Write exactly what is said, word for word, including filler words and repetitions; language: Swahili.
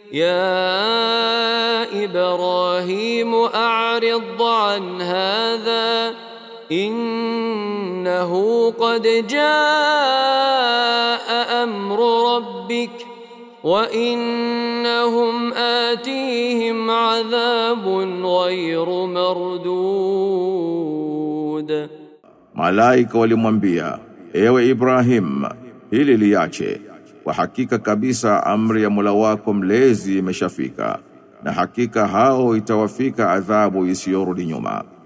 يا إبراهيم أعرض عن هذا إنه قد جاء أمر ربك وإنهم آتيهم عذاب غير مردود. Malaika walimwambia, ewe Ibrahim, hili liache, kwa hakika kabisa amri ya Mola wako mlezi imeshafika, na hakika hao itawafika adhabu isiyorudi nyuma.